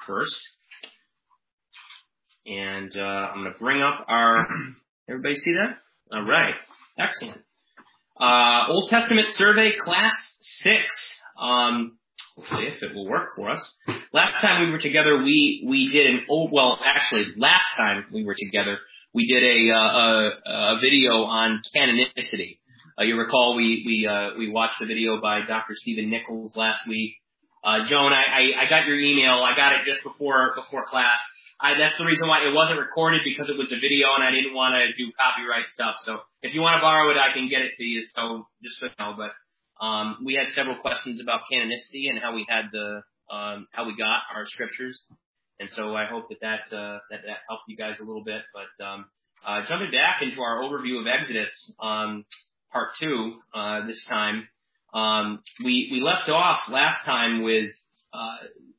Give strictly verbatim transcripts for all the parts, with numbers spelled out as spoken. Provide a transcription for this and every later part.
first. And uh, I'm going to bring up our, everybody see that? All right. Excellent. Uh, Old Testament Survey, Class six. Um, hopefully, if it will work for us. Last time we were together, we, we did an old, well, actually, last time we were together, we did a, uh, a, a video on canonicity. Uh, you recall we, we, uh, we watched the video by Doctor Stephen Nichols last week. Uh, Joan, I, I, I got your email. I got it just before, before class. I, that's the reason why it wasn't recorded, because it was a video and I didn't want to do copyright stuff. So if you want to borrow it, I can get it to you. So just so you know, but, um, we had several questions about canonicity and how we had the, um, how we got our scriptures. And so I hope that that, uh, that, that helped you guys a little bit. But, um, uh, jumping back into our overview of Exodus, um, part two, uh, this time, um, we, we left off last time with, uh,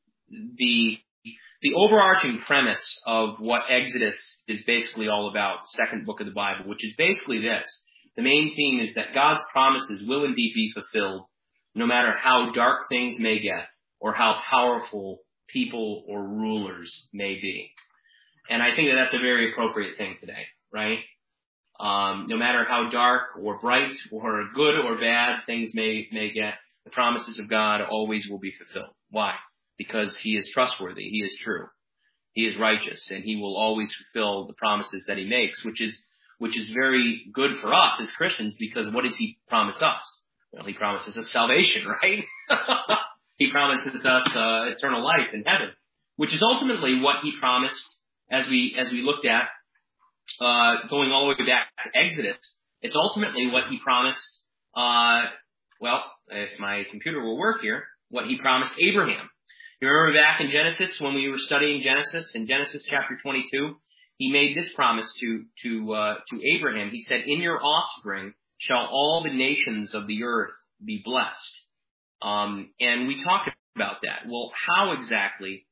the, The overarching premise of what Exodus is basically all about, the second book of the Bible, which is basically this. The main theme is that God's promises will indeed be fulfilled, no matter how dark things may get or how powerful people or rulers may be. And I think that that's a very appropriate thing today, right? Um, no matter how dark or bright or good or bad things may, may get, the promises of God always will be fulfilled. Why? Because he is trustworthy, he is true, he is righteous, and he will always fulfill the promises that he makes, which is which is very good for us as Christians, because what does he promise us? Well, he promises us salvation, right? He promises us uh, eternal life in heaven, which is ultimately what he promised as we as we looked at uh, going all the way back to Exodus. It's ultimately what he promised. Uh, well, if my computer will work here, what he promised Abraham. You remember back in Genesis, when we were studying Genesis, in Genesis chapter twenty-two, he made this promise to, to, uh, to Abraham. He said, "In your offspring shall all the nations of the earth be blessed." Um, and we talked about that. Well, how exactly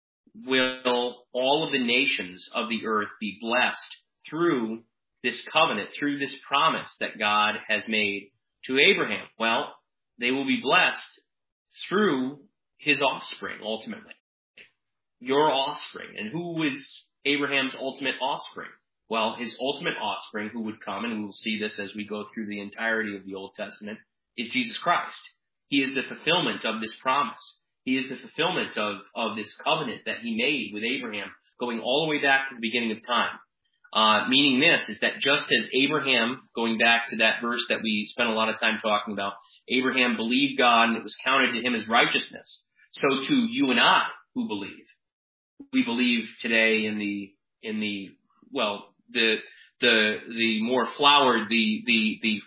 will all of the nations of the earth be blessed through this covenant, through this promise that God has made to Abraham? Well, they will be blessed through his offspring, ultimately. Your offspring. And who is Abraham's ultimate offspring? Well, his ultimate offspring, who would come, and we'll see this as we go through the entirety of the Old Testament, is Jesus Christ. He is the fulfillment of this promise. He is the fulfillment of, of this covenant that he made with Abraham, going all the way back to the beginning of time. Uh, meaning this is that just as Abraham, going back to that verse that we spent a lot of time talking about, Abraham believed God and it was counted to him as righteousness. So too, you and I who believe, we believe today in the, in the, well, the, the, the more flowered, the, the, the,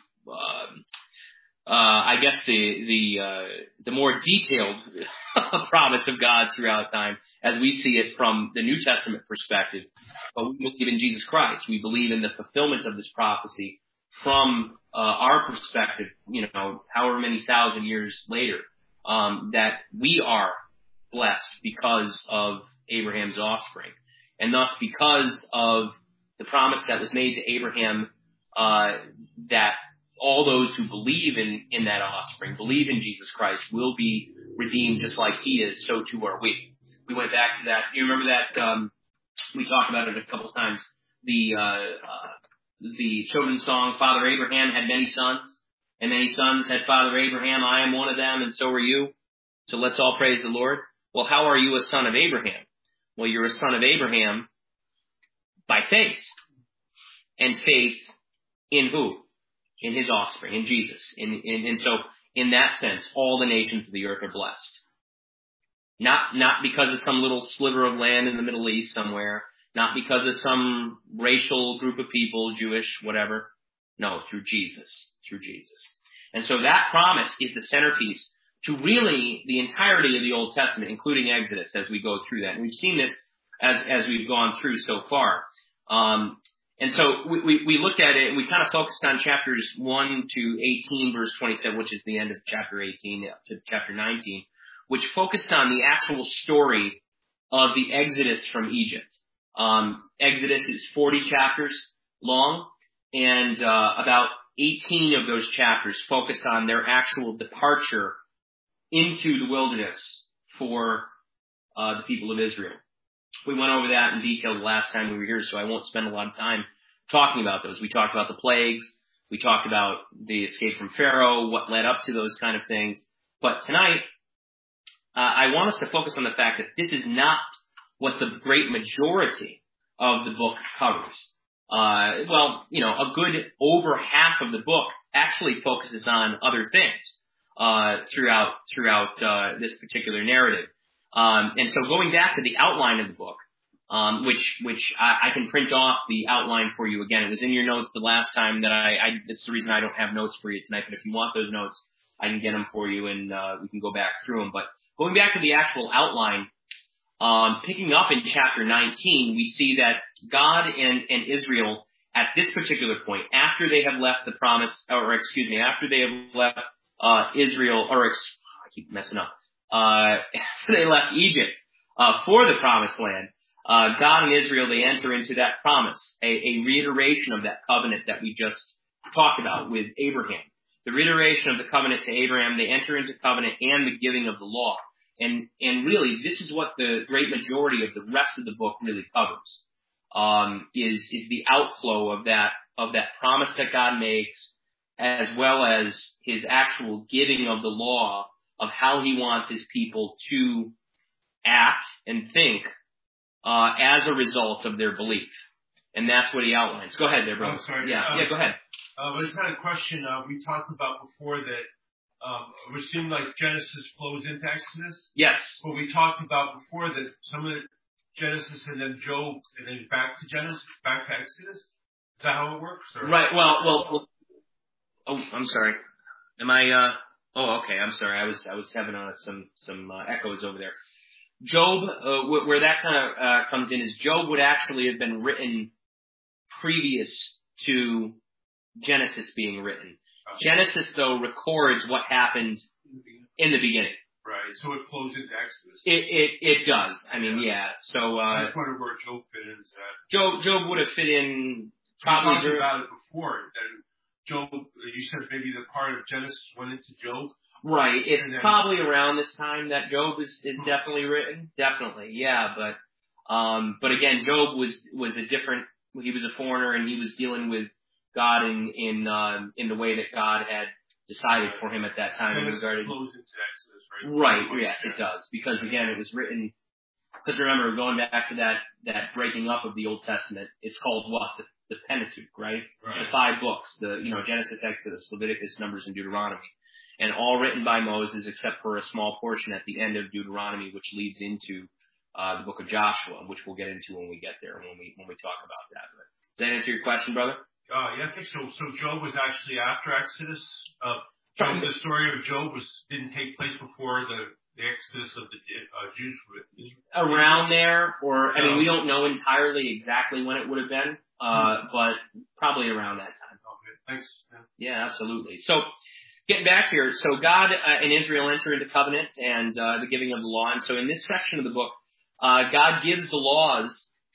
uh, uh, I guess the, the, uh, the more detailed promise of God throughout time as we see it from the New Testament perspective. But we believe in Jesus Christ. We believe in the fulfillment of this prophecy from, uh, our perspective, you know, however many thousand years later. Um, that we are blessed because of Abraham's offspring. And thus, because of the promise that was made to Abraham, uh, that all those who believe in, in that offspring, believe in Jesus Christ, will be redeemed just like he is, so too are we. We went back to that. You remember that, um, we talked about it a couple of times. The, uh, uh, the children's song, Father Abraham had many sons. And many sons had Father Abraham. I am one of them, and so are you. So let's all praise the Lord. Well, how are you a son of Abraham? Well, you're a son of Abraham by faith. And faith in who? In his offspring, in Jesus. In, in, and so, in that sense, all the nations of the earth are blessed. Not, not because of some little sliver of land in the Middle East somewhere. Not because of some racial group of people, Jewish, whatever. No, through Jesus. Through Jesus. And so that promise is the centerpiece to really the entirety of the Old Testament, including Exodus, as we go through that. And we've seen this as, as we've gone through so far. Um, and so we, we, we looked at it and we kind of focused on chapters one to eighteen, verse twenty-seven, which is the end of chapter eighteen to chapter nineteen, which focused on the actual story of the Exodus from Egypt. Um, Exodus is forty chapters long, and uh, about eighteen of those chapters focus on their actual departure into the wilderness for uh, the people of Israel. We went over that in detail the last time we were here, so I won't spend a lot of time talking about those. We talked about the plagues. We talked about the escape from Pharaoh, what led up to those kind of things. But tonight, uh, I want us to focus on the fact that this is not what the great majority of the book covers. Uh, well, you know, a good over half of the book actually focuses on other things, uh, throughout, throughout, uh, this particular narrative. Um, and so going back to the outline of the book, um, which, which I, I can print off the outline for you again. It was in your notes the last time that I, I, that's the reason I don't have notes for you tonight, but if you want those notes, I can get them for you and, uh, we can go back through them. But going back to the actual outline, Um, picking up in chapter nineteen, we see that God and, and Israel at this particular point, after they have left the promise, or excuse me, after they have left, uh, Israel, or ex- I keep messing up, uh, after they left Egypt, uh, for the promised land, uh, God and Israel, they enter into that promise, a, a reiteration of that covenant that we just talked about with Abraham. The reiteration of the covenant to Abraham, they enter into covenant and the giving of the law. And, and really, this is what the great majority of the rest of the book really covers, um, is, is the outflow of that, of that promise that God makes, as well as his actual giving of the law of how he wants his people to act and think, uh, as a result of their belief. And that's what he outlines. Go ahead there, bro. Oh, sorry. Yeah, um, yeah, go ahead. Uh, I just had a question. Uh, we talked about before that Um, it would seem like Genesis flows into Exodus. Yes. But we talked about before that some of the Genesis and then Job and then back to Genesis, back to Exodus. Is that how it works? Or? Right. Well, well, well. Oh, I'm sorry. Am I? Uh, oh, okay. I'm sorry. I was I was having uh, some some uh, echoes over there. Job, uh, wh- where that kind of uh, comes in is Job would actually have been written previous to Genesis being written. Genesis, though, records what happened in the beginning. Right. So it flows into Exodus. It it, it does. I mean, yeah. yeah. So uh, I just wondered where Job fit into that. Job Job would have fit in probably. We talked about it before. That Job, you said maybe the part of Genesis went into Job. Right. It's then, probably around this time that Job is is definitely written. Definitely, yeah. But um, but again, Job was was a different. He was a foreigner, and he was dealing with God in in um, in the way that God had decided for him at that time. Genesis regarding, flows into Exodus, right? Right, yes, it does. Because again, it was written, because remember, going back to that, that breaking up of the Old Testament, it's called what? The, the Pentateuch, right? right? The five books, the, you know, Genesis, Exodus, Leviticus, Numbers, and Deuteronomy. And all written by Moses except for a small portion at the end of Deuteronomy, which leads into, uh, the book of Joshua, which we'll get into when we get there, when we, when we talk about that. But does that answer your question, brother? Uh, yeah, I think so. So Job was actually after Exodus. Uh, Job, the story of Job was didn't take place before the, the Exodus of the uh, Jews. Around there, or I mean, we don't know entirely exactly when it would have been, uh, mm-hmm. but probably around that time. Okay, thanks. Yeah, yeah absolutely. So, getting back here, so God uh, and Israel enter into covenant and uh, the giving of the law, and so in this section of the book, uh, God gives the laws.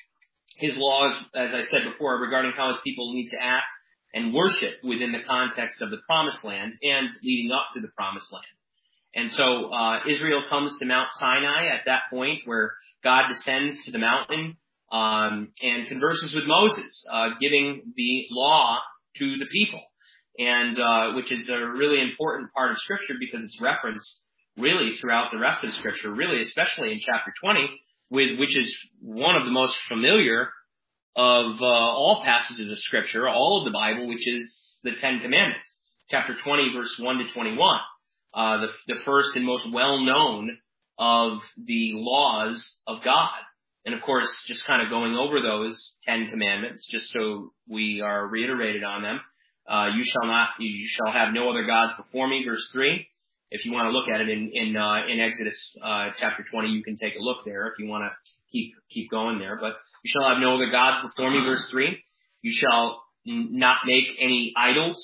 His laws, as I said before, regarding how his people need to act and worship within the context of the promised land and leading up to the promised land. And so, uh, Israel comes to Mount Sinai at that point where God descends to the mountain, um, and converses with Moses, uh, giving the law to the people. And, uh, which is a really important part of scripture because it's referenced really throughout the rest of scripture, really, especially in chapter twenty. With, which is one of the most familiar of uh, all passages of Scripture, all of the Bible, which is the Ten Commandments, chapter twenty, verse one to twenty-one, uh, the, the first and most well-known of the laws of God. And of course, just kind of going over those Ten Commandments, just so we are reiterated on them. Uh, you shall not, you shall have no other gods before me, verse three. If you want to look at it in in, uh, in Exodus uh, chapter twenty, you can take a look there if you want to keep keep going there. But you shall have no other gods before me, verse three. You shall n- not make any idols.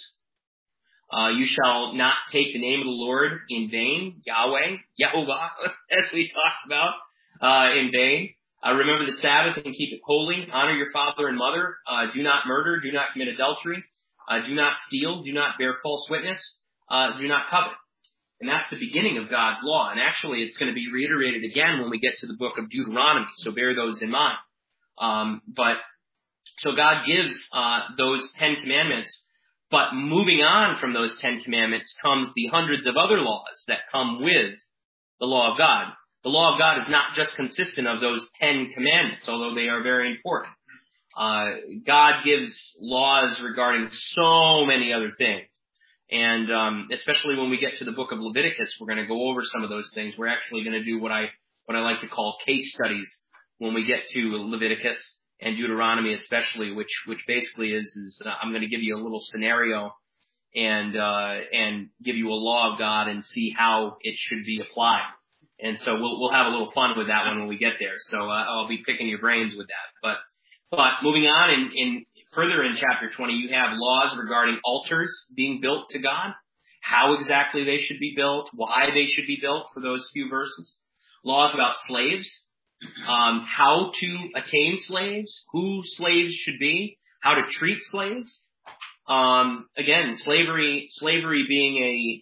Uh, you shall not take the name of the Lord in vain, Yahweh, Yehovah, as we talked about, uh, in vain. Uh, remember the Sabbath and keep it holy. Honor your father and mother. Uh, do not murder. Do not commit adultery. Uh, do not steal. Do not bear false witness. Uh, do not covet. And that's the beginning of God's law. And actually, it's going to be reiterated again when we get to the book of Deuteronomy. So bear those in mind. Um, but so God gives uh, those Ten Commandments. But moving on from those Ten Commandments comes the hundreds of other laws that come with the law of God. The law of God is not just consistent of those Ten Commandments, although they are very important. Uh, God gives laws regarding so many other things. And um, especially when we get to the book of Leviticus, we're going to go over some of those things. We're actually going to do what I what I like to call case studies when we get to Leviticus and Deuteronomy, especially, which which basically is is uh, I'm going to give you a little scenario and uh, and give you a law of God and see how it should be applied. And so we'll we'll have a little fun with that one when we get there. So uh, I'll be picking your brains with that. But but moving on in, in further in chapter twenty, you have laws regarding altars being built to God, how exactly they should be built, why they should be built for those few verses. Laws about slaves, um, how to attain slaves, who slaves should be, how to treat slaves. Um, again, slavery, slavery being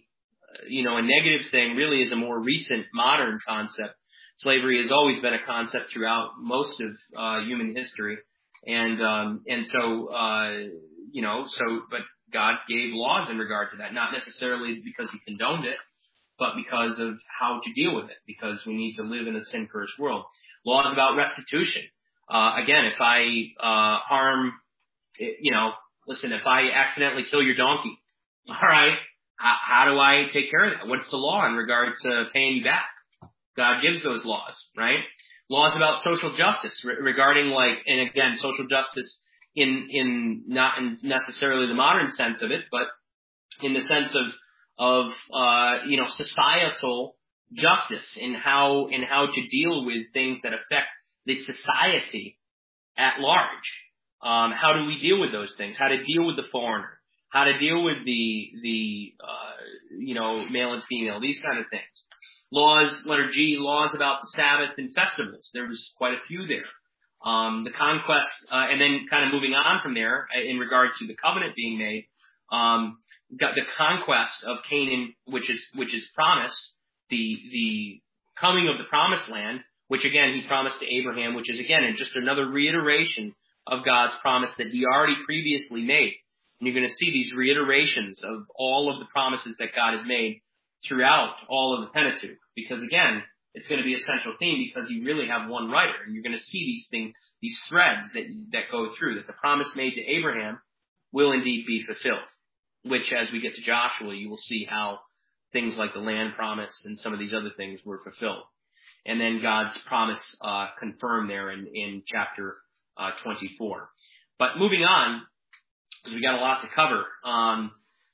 a, you know, a negative thing really is a more recent modern concept. Slavery has always been a concept throughout most of, uh, human history. And, um, and so, uh, you know, so, but God gave laws in regard to that, not necessarily because he condoned it, but because of how to deal with it, because we need to live in a sin-cursed world. Laws about restitution. Uh, again, if I, uh, harm, you know, listen, if I accidentally kill your donkey, all right, how, how do I take care of that? What's the law in regard to paying you back? God gives those laws, right? Laws about social justice re- regarding like, and again, social justice in, in not in necessarily the modern sense of it, but in the sense of, of, uh, you know, societal justice in how, in how to deal with things that affect the society at large. Um, how do we deal with those things? How to deal with the foreigner? How to deal with the, the, uh, you know, male and female, these kind of things. Laws, letter G, laws about the Sabbath and festivals. There's quite a few there. Um, the conquest, uh, and then kind of moving on from there in regard to the covenant being made, um, got the conquest of Canaan, which is, which is promised, the, the coming of the promised land, which again, he promised to Abraham, which is again, just another reiteration of God's promise that he already previously made. And you're going to see these reiterations of all of the promises that God has made throughout all of the Pentateuch. Because again, it's going to be a central theme because you really have one writer. And you're going to see these things, these threads that, that go through, that the promise made to Abraham will indeed be fulfilled. Which as we get to Joshua, you will see how things like the land promise and some of these other things were fulfilled. And then God's promise, uh, confirmed there in, in chapter, uh, twenty-four. But moving on, because we got a lot to cover, um,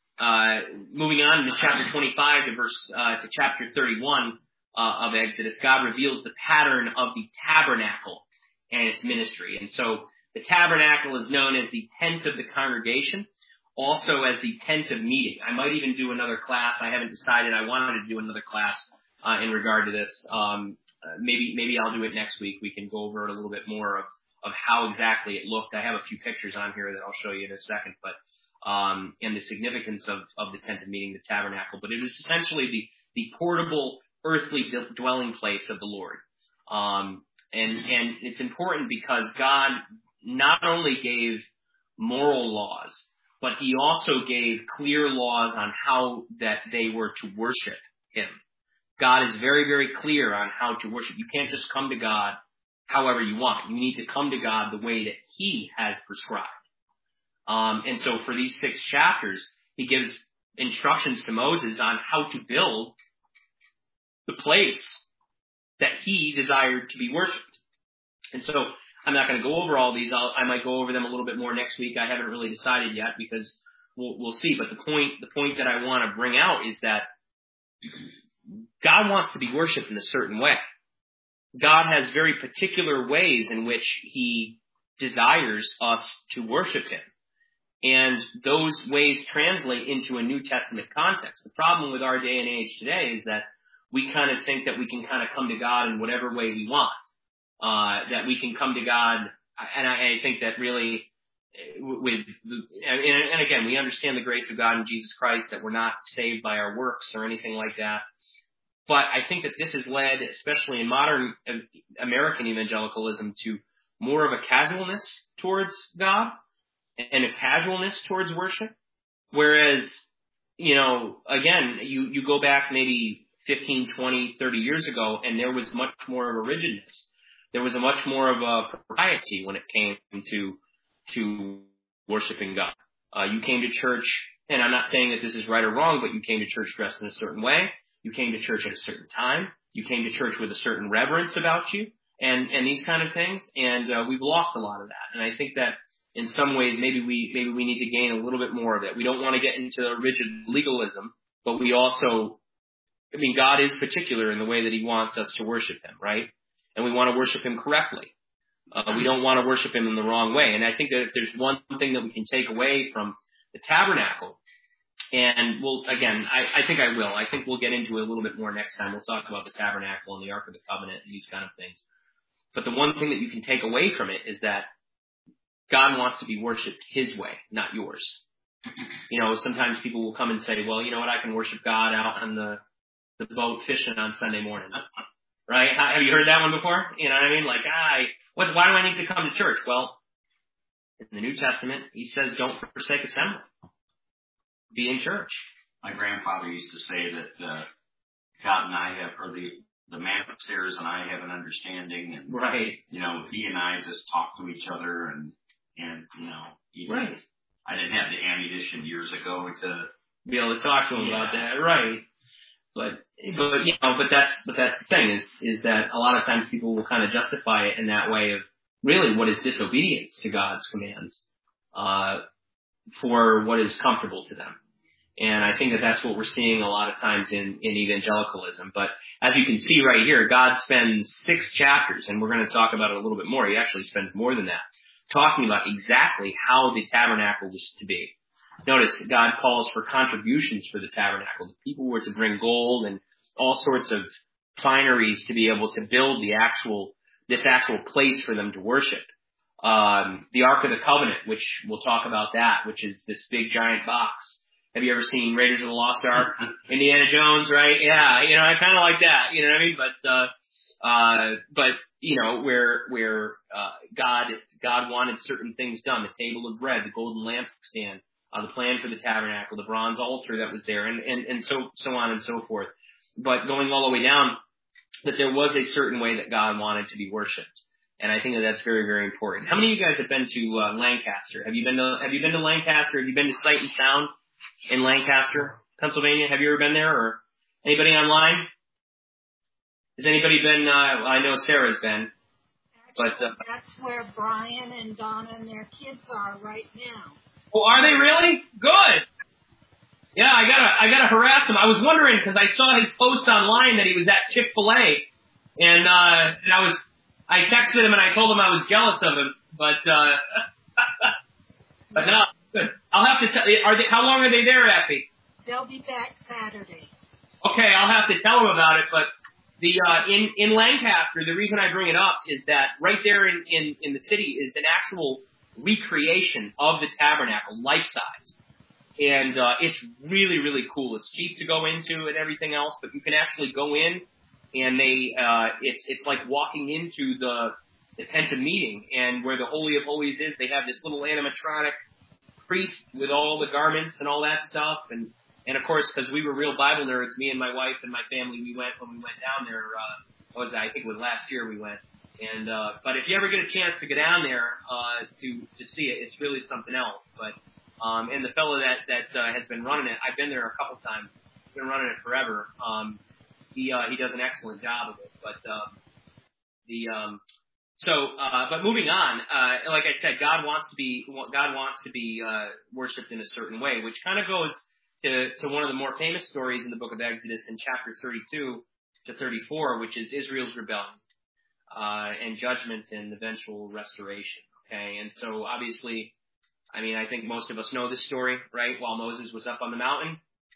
Uh, moving on to chapter twenty-five to verse, uh, to chapter thirty-one, uh, of Exodus, God reveals the pattern of the tabernacle and its ministry. And so the tabernacle is known as the tent of the congregation, also as the tent of meeting. I might even do another class. I haven't decided. I wanted to do another class, uh, in regard to this. Um, uh, maybe, maybe I'll do it next week. We can go over it a little bit more of, of how exactly it looked. I have a few pictures on here that I'll show you in a second, but Um, and the significance of, of the tent of meeting, the tabernacle. But it is essentially the, the portable earthly d- dwelling place of the Lord. Um, and, and it's important because God not only gave moral laws, but he also gave clear laws on how that they were to worship him. God is very, very clear on how to worship. You can't just come to God however you want. You need to come to God the way that he has prescribed. Um, and so for these six chapters, he gives instructions to Moses on how to build the place that he desired to be worshipped. And so I'm not going to go over all these. I'll, I might go over them a little bit more next week. I haven't really decided yet because we'll, we'll see. But the point, the point that I want to bring out is that God wants to be worshipped in a certain way. God has very particular ways in which he desires us to worship him. And those ways translate into a New Testament context. The problem with our day and age today is that we kind of think that we can kind of come to God in whatever way we want. Uh, that we can come to God, and I, I think that really with, and, and again, we understand the grace of God in Jesus Christ, that we're not saved by our works or anything like that. But I think that this has led, especially in modern American evangelicalism, to more of a casualness towards God and a casualness towards worship. Whereas, you know, again, you, you go back maybe fifteen, twenty, thirty years ago, and there was much more of a rigidness. There was a much more of a propriety when it came to, to worshiping God. Uh, you came to church, and I'm not saying that this is right or wrong, but you came to church dressed in a certain way. You came to church at a certain time. You came to church with a certain reverence about you, and, and these kind of things. And, uh, we've lost a lot of that. And I think that in some ways, maybe we, maybe we need to gain a little bit more of it. We don't want to get into a rigid legalism, but we also, I mean, God is particular in the way that he wants us to worship him, right? And we want to worship him correctly. Uh, we don't want to worship him in the wrong way. And I think that if there's one thing that we can take away from the tabernacle, and we'll, again, I, I think I will. I think we'll get into it a little bit more next time. We'll talk about the tabernacle and the Ark of the Covenant and these kind of things. But the one thing that you can take away from it is that God wants to be worshipped his way, not yours. You know, sometimes people will come and say, well, you know what, I can worship God out on the, the boat fishing on Sunday morning. Right? Have you heard that one before? You know what I mean? Like, I, what, why do I need to come to church? Well, in the New Testament, he says, don't forsake assembly. Be in church. My grandfather used to say that, uh, God and I have, or the, the man upstairs and I have an understanding, and, right. you know, he and I just talk to each other, and, and, you know, even, right. I didn't have the ammunition years ago to be able to talk to him yeah. about that. Right. But, but, you know, but that's, but that's the thing is, is that a lot of times people will kind of justify it in that way of really what is disobedience to God's commands, uh, for what is comfortable to them. And I think that that's what we're seeing a lot of times in, in evangelicalism. But as you can see right here, God spends six chapters, and we're going to talk about it a little bit more. He actually spends more than that, talking about exactly how the tabernacle was to be. Notice God calls for contributions for the tabernacle. The people were to bring gold and all sorts of fineries to be able to build the actual, this actual place for them to worship. Um, the Ark of the Covenant, which we'll talk about that, which is this big giant box. Have you ever seen Raiders of the Lost Ark? Indiana Jones, right? Yeah, you know, I kind of like that, you know what I mean? But, uh, uh, but, you know, where, where, uh, God, God wanted certain things done. The table of bread, the golden lampstand, uh, the plan for the tabernacle, the bronze altar that was there, and, and, and so, so on and so forth. But going all the way down, that there was a certain way that God wanted to be worshipped. And I think that that's very, very important. How many of you guys have been to, uh, Lancaster? Have you been to, have you been to Lancaster? Have you been to Sight and Sound in Lancaster, Pennsylvania? Have you ever been there, or anybody online? Has anybody been, uh, well, I know Sarah's been. Actually, but, uh, that's where Brian and Donna and their kids are right now. Oh, are they really? Good. Yeah, I gotta, I gotta harass him. I was wondering, cause I saw his post online that he was at Chick-fil-A, and, uh, and I was, I texted him and I told him I was jealous of him, but, uh, but no, good. I'll have to tell, are they, how long are they there, Effie? They'll be back Saturday. Okay, I'll have to tell him about it, but the, uh, in, in Lancaster, the reason I bring it up is that right there in, in, in the city is an actual recreation of the tabernacle, life-size. And, uh, it's really, really cool. It's cheap to go into and everything else, but you can actually go in and they, uh, it's, it's like walking into the, the tent of meeting, and where the Holy of Holies is, they have this little animatronic priest with all the garments and all that stuff. And, and of course, because we were real Bible nerds, me and my wife and my family, we went when we went down there, uh, what was that? I think it was last year we went. And, uh, but if you ever get a chance to go down there, uh, to, to see it, it's really something else. But, um, and the fellow that, that, uh, has been running it, I've been there a couple times, he's been running it forever. Um, he, uh, he does an excellent job of it. But, um, the, um, so, uh, but moving on, uh, like I said, God wants to be, God wants to be, uh, worshipped in a certain way, which kind of goes to, to one of the more famous stories in the book of Exodus in chapter thirty-two to thirty-four, which is Israel's rebellion, uh, and judgment and eventual restoration. Okay. And so obviously, I mean, I think most of us know this story, right? While Moses was up on the mountain,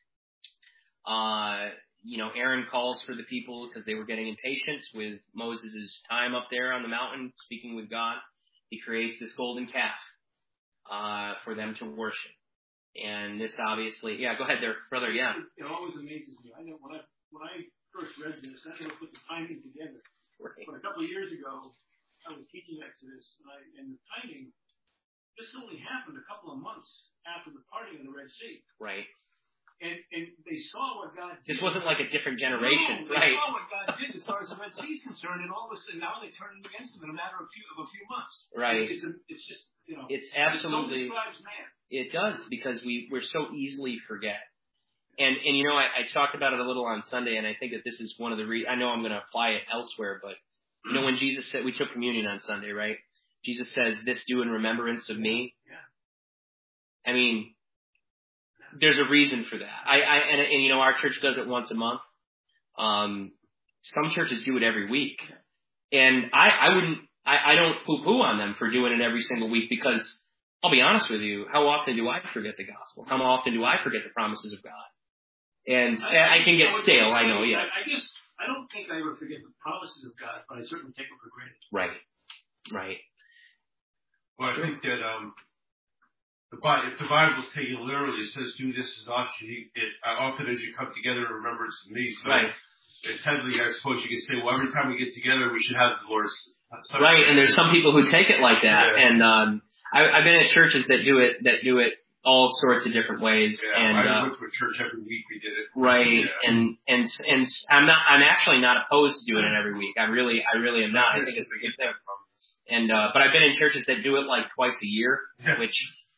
uh, you know, Aaron calls for the people because they were getting impatient with Moses' time up there on the mountain speaking with God. He creates this golden calf. uh, for them to worship. And this obviously, yeah, go ahead there, brother, yeah. It always amazes me. I know when I, when I first read this, I never put the timing together. Right. But a couple of years ago, I was teaching Exodus, and, I, and the timing, this only happened a couple of months after the parting of the Red Sea. Right. And and they saw what God did. This wasn't like a different generation, no, they right? saw what God did as far as the Red Sea is concerned, and all of a sudden now they turn it against him in a matter of, few, of a few months. Right. It's, a, it's just, you know. It's absolutely. It describes man. It does, because we, we're so easily forget. And, and you know, I, I talked about it a little on Sunday, and I think that this is one of the re- I know I'm going to apply it elsewhere, but you know, when Jesus said, we took communion on Sunday, right? Jesus says, "This do in remembrance of me." Yeah. I mean, there's a reason for that. I, I and, and you know, our church does it once a month. Um, some churches do it every week, and I, I wouldn't, I, I don't poo-poo on them for doing it every single week, because I'll be honest with you, how often do I forget the gospel? How often do I forget the promises of God? And I, I can get stale, I know, yeah. I, I guess I don't think I ever forget the promises of God, but I certainly take them for granted. Right, right. Well, I think that um, the Bible, if the Bible's taken literally, it says, "Do this as often you, it, often as you come together in remembrance of me." So, right. Technically, I suppose you could say, well, every time we get together, we should have the Lord's. Right, and there's some people who take it like that, yeah. and um, I, I've been at churches that do it that do it all sorts of different ways. Yeah, and I uh, went to a church every week. We did it. Right, yeah. and and and I'm not. I'm actually not opposed to doing it every week. I really, I really am not. I think it's a good thing. And uh, but I've been in churches that do it like twice a year, yeah. which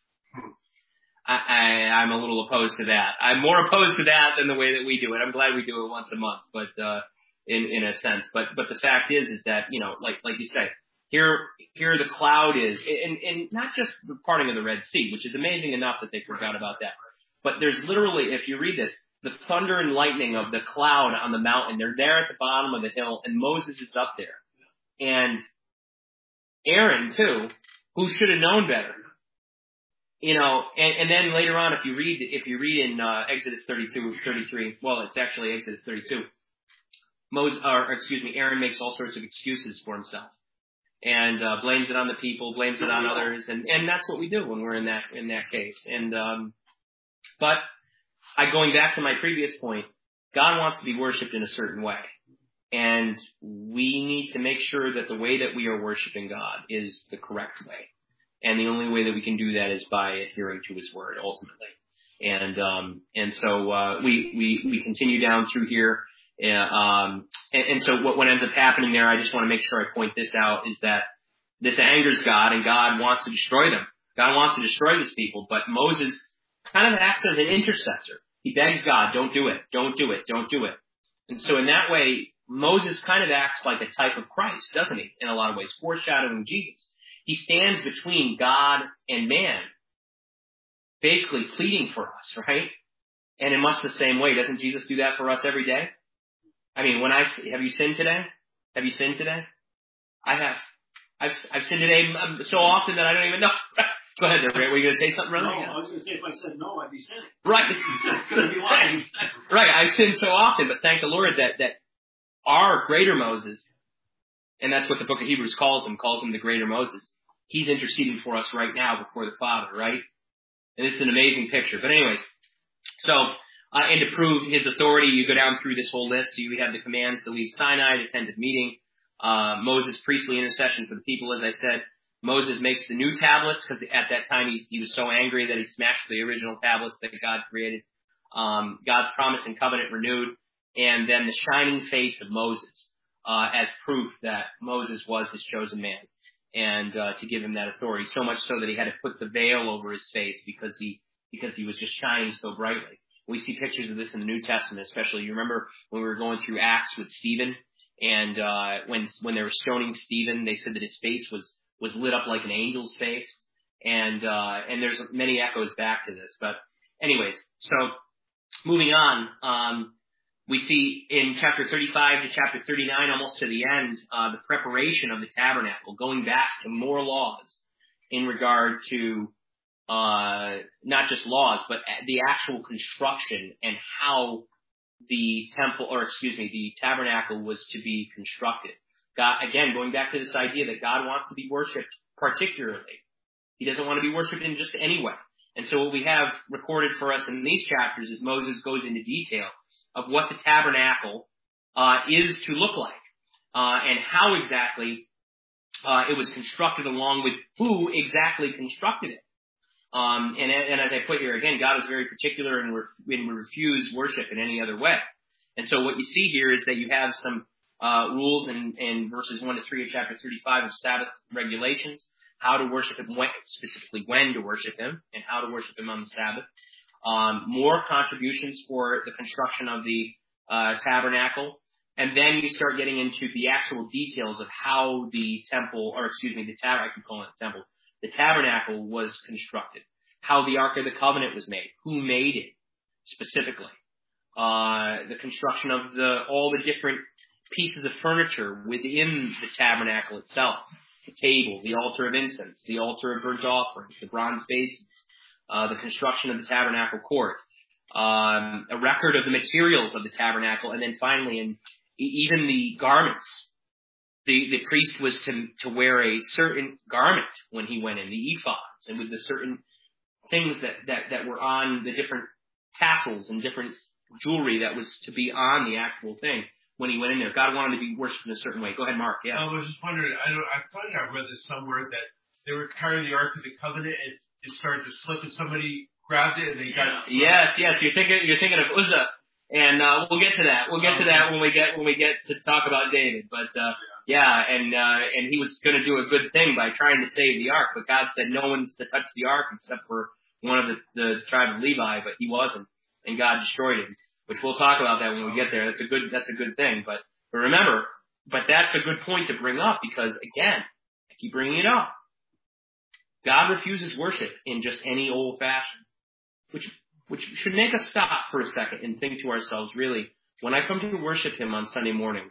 I, I I'm a little opposed to that. I'm more opposed to that than the way that we do it. I'm glad we do it once a month, but uh, in in a sense. But but the fact is, is that you know, like like you say. Here, here the cloud is, and, and not just the parting of the Red Sea, which is amazing enough that they forgot about that. But there's literally, if you read this, the thunder and lightning of the cloud on the mountain. They're there at the bottom of the hill, and Moses is up there. And Aaron, too, who should have known better. You know, and, and then later on, if you read, if you read in uh, Exodus thirty-two, thirty-three, well, it's actually Exodus thirty-two, Moses, or excuse me, Aaron makes all sorts of excuses for himself. And uh, blames it on the people, blames it on others, and, and that's what we do when we're in that in that case. And um, but I going back to my previous point, God wants to be worshipped in a certain way, and we need to make sure that the way that we are worshiping God is the correct way. And the only way that we can do that is by adhering to His Word, ultimately. And um, and so uh, we we we continue down through here. Uh, um, and, and so what, what ends up happening there, I just want to make sure I point this out, is that this angers God, and God wants to destroy them. God wants to destroy these people, but Moses kind of acts as an intercessor. He begs God, don't do it, don't do it, don't do it. And so in that way, Moses kind of acts like a type of Christ, doesn't he? In a lot of ways, foreshadowing Jesus. He stands between God and man, basically pleading for us, right? And in much the same way, doesn't Jesus do that for us every day? I mean, when I, have you sinned today? Have you sinned today? I have. I've, I've sinned today so often that I don't even know. Go ahead there, Ray. Were you going to say something, brother? No, I was going to say if I said no, I'd be sinning. Right. Going to be lying. Right. I've sinned so often, but thank the Lord that, that our greater Moses, and that's what the book of Hebrews calls him, calls him the greater Moses. He's interceding for us right now before the Father, right? And this is an amazing picture. But anyways, so, Uh, and to prove his authority, you go down through this whole list. You have the commands to leave Sinai, to attend the meeting, uh, Moses' priestly intercession for the people, as I said. Moses makes the new tablets, because at that time he, he was so angry that he smashed the original tablets that God created. Um, God's promise and covenant renewed. And then the shining face of Moses, uh, as proof that Moses was his chosen man. And, uh, to give him that authority. So much so that he had to put the veil over his face because he, because he was just shining so brightly. We see pictures of this in the New Testament, especially. You remember when we were going through Acts with Stephen, and uh when when they were stoning Stephen, they said that his face was was lit up like an angel's face, and uh and there's many echoes back to this. But anyways, so moving on, um we see in chapter thirty-five to chapter thirty-nine, almost to the end, uh the preparation of the tabernacle, going back to more laws in regard to uh, not just laws, but the actual construction and how the temple, or excuse me, the tabernacle was to be constructed. God, again, going back to this idea that God wants to be worshipped particularly. He doesn't want to be worshipped in just any way. And so what we have recorded for us in these chapters is Moses goes into detail of what the tabernacle uh, is to look like, uh, and how exactly uh, it was constructed, along with who exactly constructed it. Um, and, and as I put here again, God is very particular and re- and refuse worship in any other way. And so what you see here is that you have some uh, rules in, in verses one to three of chapter thirty-five of Sabbath regulations, how to worship him, when, specifically when to worship him, and how to worship him on the Sabbath. Um, more contributions for the construction of the uh, tabernacle. And then you start getting into the actual details of how the temple, or excuse me, the tab- I could call it the temple, the tabernacle was constructed, how the Ark of the Covenant was made, who made it specifically, uh, the construction of the all the different pieces of furniture within the tabernacle itself, the table, the altar of incense, the altar of burnt offerings, the bronze basins, uh, the construction of the tabernacle court, um, a record of the materials of the tabernacle, and then finally, in even the garments. The, the priest was to, to wear a certain garment when he went in, the ephods, and with the certain things that, that, that were on the different tassels and different jewelry that was to be on the actual thing when he went in there. God wanted to be worshipped in a certain way. Go ahead, Mark. Yeah. I was just wondering, I, don't, I thought I read this somewhere that they were carrying the Ark of the Covenant and it started to slip and somebody grabbed it and they got... Yes, yes, you're thinking, you're thinking of Uzzah. And, uh, we'll get to that. We'll get to that when we get, when we get to talk about David. But, uh, yeah, and, uh, and he was gonna do a good thing by trying to save the ark, but God said no one's to touch the ark except for one of the, the tribe of Levi, but he wasn't. And God destroyed him, which we'll talk about that when we get there. That's a good, that's a good thing. But, but remember, but that's a good point to bring up because again, I keep bringing it up. God refuses worship in just any old fashion, which which should make us stop for a second and think to ourselves, really, when I come to worship him on Sunday morning,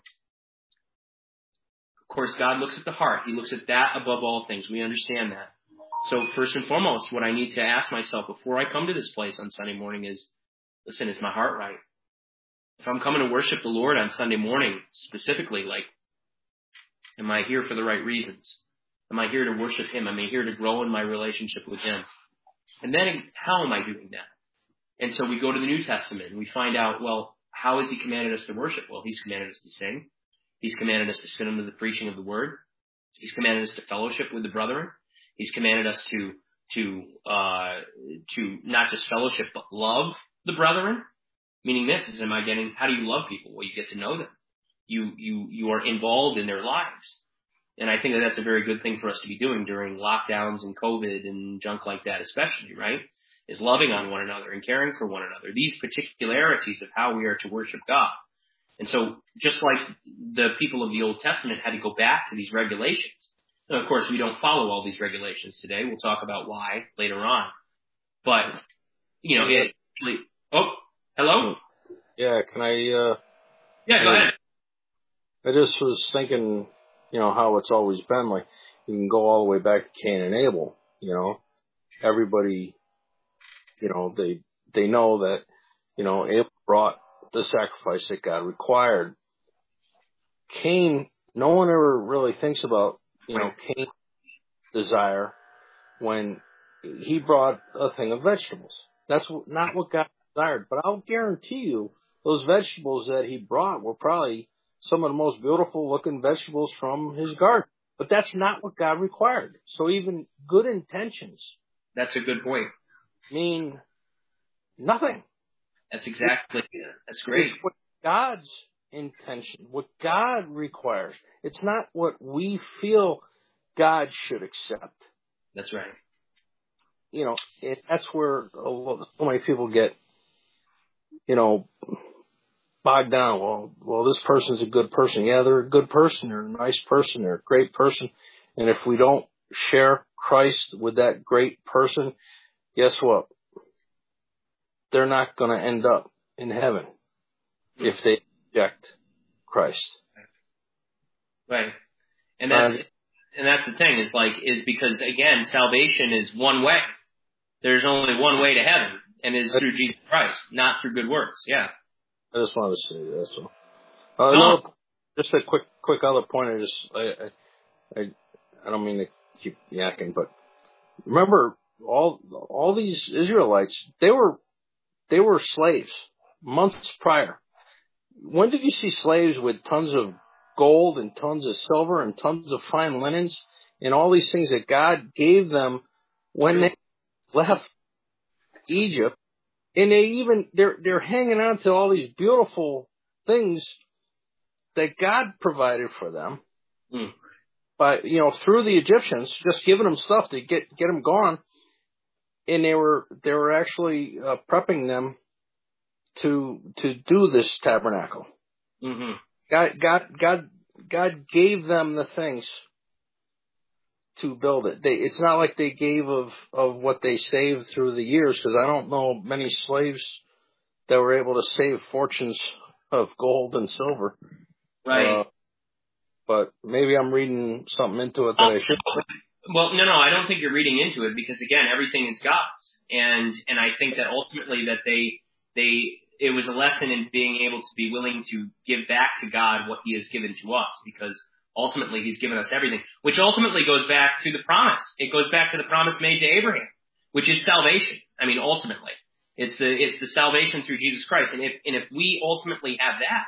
of course, God looks at the heart. He looks at that above all things. We understand that. So first and foremost, what I need to ask myself before I come to this place on Sunday morning is, listen, is my heart right? If I'm coming to worship the Lord on Sunday morning, specifically, like, am I here for the right reasons? Am I here to worship him? Am I here to grow in my relationship with him? And then how am I doing that? And so we go to the New Testament and we find out, well, how has he commanded us to worship? Well, he's commanded us to sing. He's commanded us to sit under the preaching of the word. He's commanded us to fellowship with the brethren. He's commanded us to, to, uh, to not just fellowship, but love the brethren. Meaning this is, am I getting, how do you love people? Well, you get to know them. You, you, you are involved in their lives. And I think that that's a very good thing for us to be doing during lockdowns and COVID and junk like that, especially, right? Is loving on one another and caring for one another. These particularities of how we are to worship God. And so just like the people of the Old Testament had to go back to these regulations. And of course, we don't follow all these regulations today. We'll talk about why later on. But, you know, it actually, oh, hello? Yeah, can I, uh, yeah, go ahead. I just was thinking, you know, how it's always been, like, you can go all the way back to Cain and Abel, you know, everybody, you know, they, they know that, you know, Abel brought the sacrifice that God required. Cain, no one ever really thinks about, you know, Cain's desire when he brought a thing of vegetables. That's not what God desired. But I'll guarantee you, those vegetables that he brought were probably some of the most beautiful looking vegetables from his garden. But that's not what God required. So even good intentions. That's a good point. Mean nothing. That's exactly, that's great. It's what God's intention, what God requires. It's not what we feel God should accept. That's right. You know, it, that's where so many people get, you know, bogged down. Well, well, this person's a good person. Yeah, they're a good person. They're a nice person. They're a great person. And if we don't share Christ with that great person, guess what? They're not going to end up in heaven if they reject Christ. Right. And that's, um, and that's the thing is like, is because again, salvation is one way. There's only one way to heaven and it's through Jesus Christ, not through good works. Yeah. I just wanted to say that. So, uh, no. another, just a quick, quick other point. I just, I, I, I don't mean to keep yakking, but remember all all these Israelites, they were they were slaves months prior. When did you see slaves with tons of gold and tons of silver and tons of fine linens and all these things that God gave them when they left Egypt? And they even they're they're hanging on to all these beautiful things that God provided for them. Mm. By, you know, through the Egyptians, just giving them stuff to get get them gone, and they were they were actually uh, prepping them to to do this tabernacle. Mm-hmm. God God God God gave them the things to build it. They, it's not like they gave of of what they saved through the years, because I don't know many slaves that were able to save fortunes of gold and silver. Right. Uh, But maybe I'm reading something into it that Oh, I should. Well, no, no, I don't think you're reading into it, because again, everything is God's, and and I think that ultimately that they they it was a lesson in being able to be willing to give back to God what He has given to us, because ultimately He's given us everything, which ultimately goes back to the promise. It goes back to the promise made to Abraham, which is salvation. I mean, ultimately, it's the it's the salvation through Jesus Christ, and if and if we ultimately have that,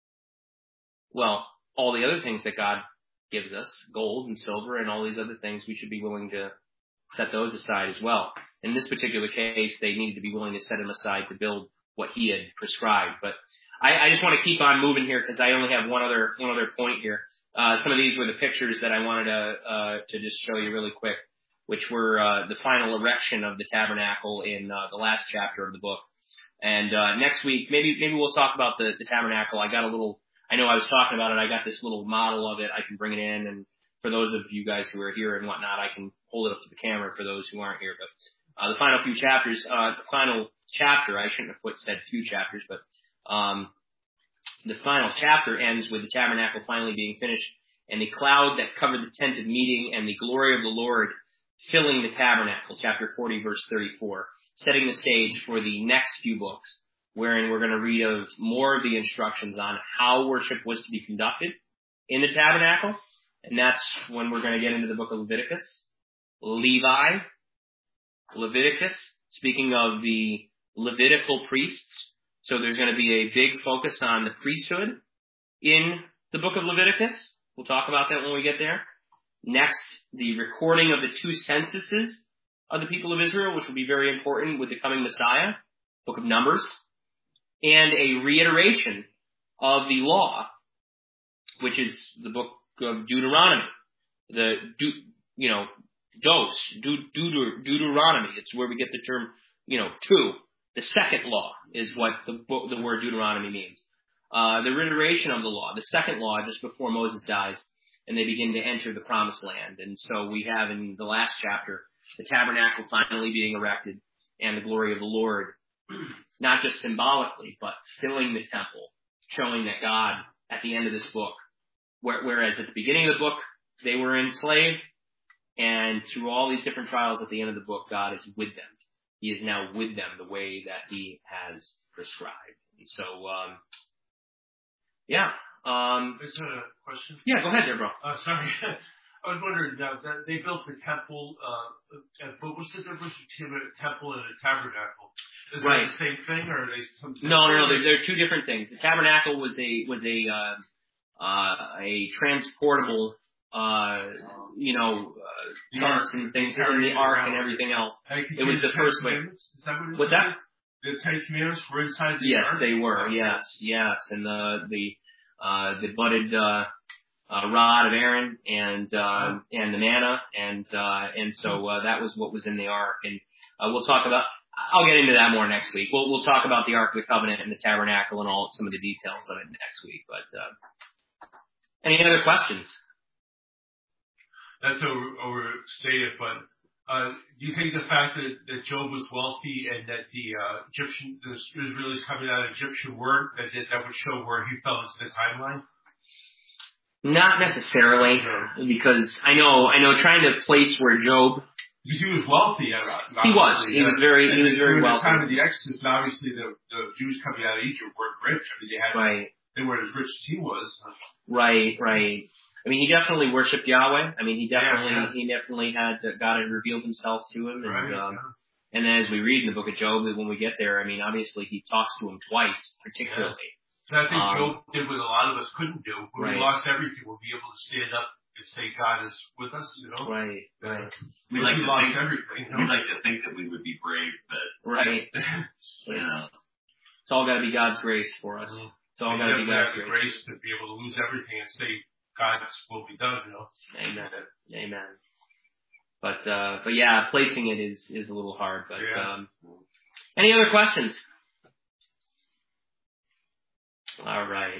well, all the other things that God gives us, gold and silver and all these other things, we should be willing to set those aside as well. In this particular case, they needed to be willing to set them aside to build what He had prescribed. But I, I just want to keep on moving here, because I only have one other one other point here. Uh, some of these were the pictures that I wanted to uh, to just show you really quick, which were uh, the final erection of the tabernacle in uh, the last chapter of the book. And uh, next week, maybe maybe we'll talk about the, the tabernacle. I got a little. I know I was talking about it. I got this little model of it. I can bring it in, and for those of you guys who are here and whatnot, I can hold it up to the camera for those who aren't here. But uh, the final few chapters, uh, the final chapter, I shouldn't have put said few chapters, but um, the final chapter ends with the tabernacle finally being finished, and the cloud that covered the tent of meeting and the glory of the Lord filling the tabernacle, chapter forty, verse thirty-four, setting the stage for the next few books, wherein we're going to read of more of the instructions on how worship was to be conducted in the tabernacle. And that's when we're going to get into the book of Leviticus, Levi, Leviticus, speaking of the Levitical priests. So there's going to be a big focus on the priesthood in the book of Leviticus. We'll talk about that when we get there. Next, the recording of the two censuses of the people of Israel, which will be very important with the coming Messiah, book of Numbers. And a reiteration of the law, which is the book of Deuteronomy. The, you know, dos, Deut- Deuteronomy. It's where we get the term, you know, two. The second law is what the book, the word Deuteronomy means. Uh, the reiteration of the law, the second law, just before Moses dies, and they begin to enter the promised land. And so we have in the last chapter, the tabernacle finally being erected, and the glory of the Lord, not just symbolically, but filling the temple, showing that God, at the end of this book, whereas at the beginning of the book, they were enslaved, and through all these different trials at the end of the book, God is with them. He is now with them the way that He has prescribed. And so, um, yeah. Um, There's a question. Yeah, go ahead there, bro. Uh, sorry. I was wondering, uh, that they built the temple, uh, but what's the difference between a temple and a tabernacle? Is Right. it the same thing, or are they something? No, no, no. They're, they're two different things. The tabernacle was a was a uh, uh, a transportable, uh, you know, uh, tents and things, and the ark and everything else. It was the first way. Is that what it What's that? The Ten Commandments were inside the Yes, ark? they were. Yes, yes, and the the uh, the budded uh, uh, rod of Aaron and uh, and the manna, and uh, and so uh, that was what was in the ark, and uh, we'll talk about. I'll get into that more next week. We'll we'll talk about the Ark of the Covenant and the Tabernacle and all some of the details of it next week. But uh, any other questions? That's over, overstated, but uh, do you think the fact that, that Job was wealthy and that the uh, Egyptian, the Israelis coming out of Egyptian word, that that would show where he fell into the timeline? Not necessarily, because I know I know trying to place where Job. Because he was wealthy. He was. He was very. He was very wealthy. During the time of the Exodus, and obviously the, the Jews coming out of Egypt weren't rich. I mean, they had. Right. They weren't as rich as he was. Right. Right. I mean, he definitely worshipped Yahweh. I mean, he definitely, Yeah, yeah. he definitely had, God had revealed himself to him. And, Right, um, yeah. and as we read in the book of Job, when we get there, I mean, obviously he talks to him twice, particularly. Yeah. So I think Um, Job did what a lot of us couldn't do. When right. we lost everything, we'll be able to stand up and say God is with us, you know? Right, right. We When like we to lost think, everything. You know? we like to think that we would be brave, but Right. you know, It's all got to be God's grace for us. Mhm. It's all We got to be definitely God's have the grace. grace to be able to lose everything and say God's will be done, you know? Amen. Amen. But, uh, but yeah, placing it is, is a little hard, but, Yeah. um, any other questions? All right.